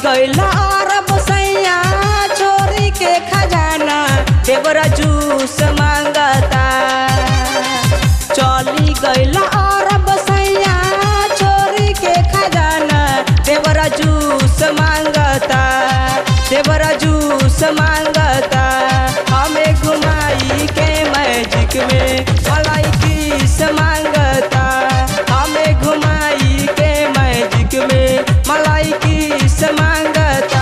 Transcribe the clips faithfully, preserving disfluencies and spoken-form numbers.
गैला अरब सैया चोरी के खजाना देवरा जूस मांगता। चली गैला अरब सैया चोरी के खजाना देवरा जूस मांगता देवरा जूस मांगता। हमें घुमाई के मैजिक में मलाई किस मांगता। हमें घुमाई के मैजिक में मलाई किस मांगता।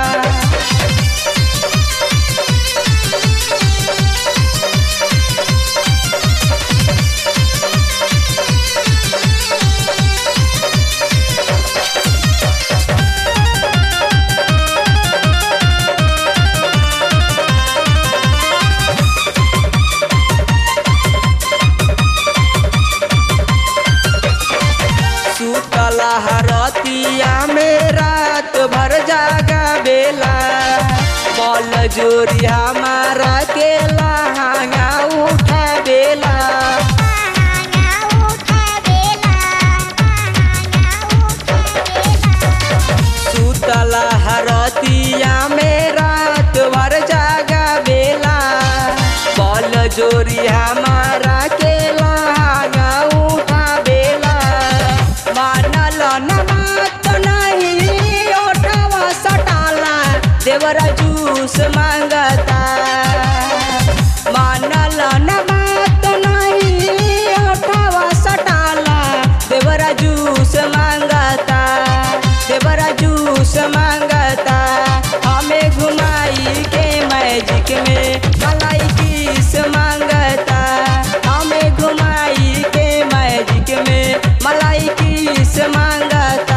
सुतला हरतिया में रात भर जागा बेला बल जोरी हमारा के लहंगा उठा बेला। सुतला हरतिया में रात भर जागा बेला बल जोरी हमारा के लहंगा उठा बेला। मानल न बात नहीं ओठवा सटाला देवरा जूस मांगता। मानल न बात नहीं ओठवा सटाला देवरा जूस मांगता देवरा जूस मांगता। हमें घुमाई के मैजिक में मलाई किस मांगता। हमें घुमाई के मैजिक में मलाई किस मांगता।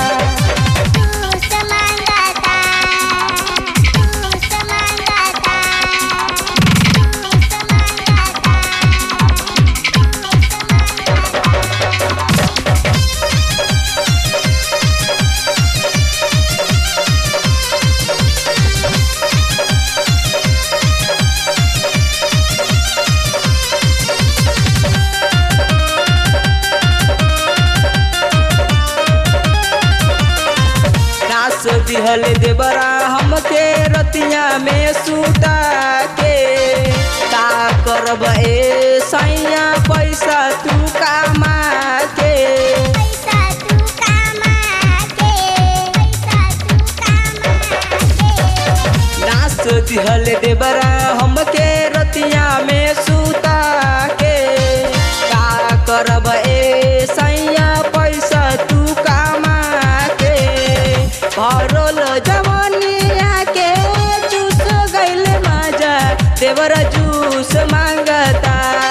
दिहल देवरा हमके रतिया में सुता के का करब ए सैया पैसा तू कमा के। पैसा तू कमा के पैसा तू कमा के। नास दिहल देवरा हमके रतिया में सुता के का करब ए सैया पैसा तू कमा के। भरल जवानिया के चूस गइल मजा देवरा जूस मांगता।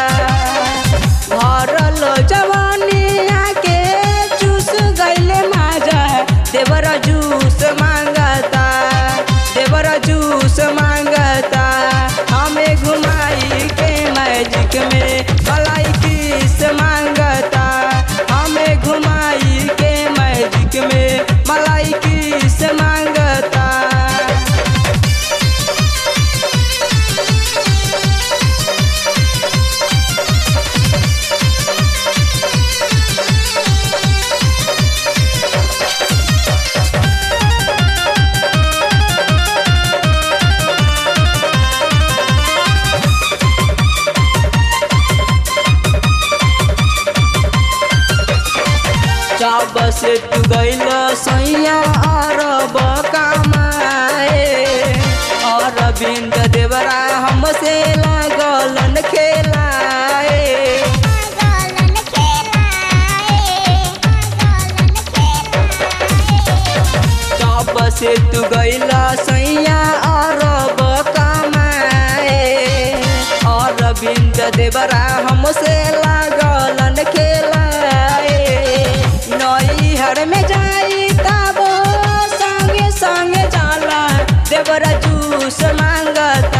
भरल जवानिया के चूस गइल मजा देवरा जूस मांगता देवरा जूस मांगता। हमें घुमाई के मैजिक में मलाई किस मांगता। हमें घुमाई के मैजिक में मलाई किस मांगता। जब से तू गइल सैया अरब कमाए अरविंद देवरा हमसे लगलन खेलाए। जब से तू गइल सैया अरब कमाए अरविंद देवरा हमसे लगलन खेलाए। नैहर में जाई तब संगे संगे जाला देवरा जूस मांगता।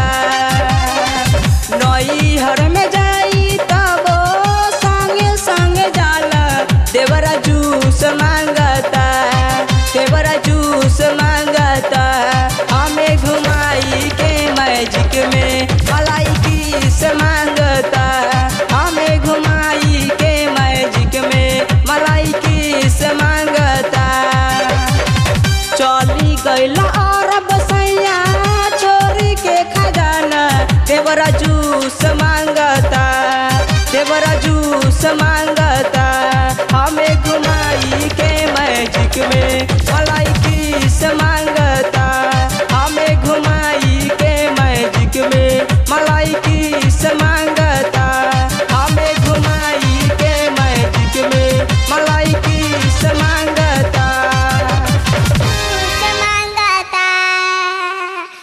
नैहर में जाई तब संगे संगे जाला देवरा जूस मांगता देवरा जूस मांगता। हमें घुमाई के मैजिक में मलाई किस मांगता। हमें घुमाई के मैजिक में मलाई किस मांगता। चली गैला अरब सैया छोरी के खजाना देवरा जूस मांगता देवरा जूस मांगता हमें घुमाई के मैजिक में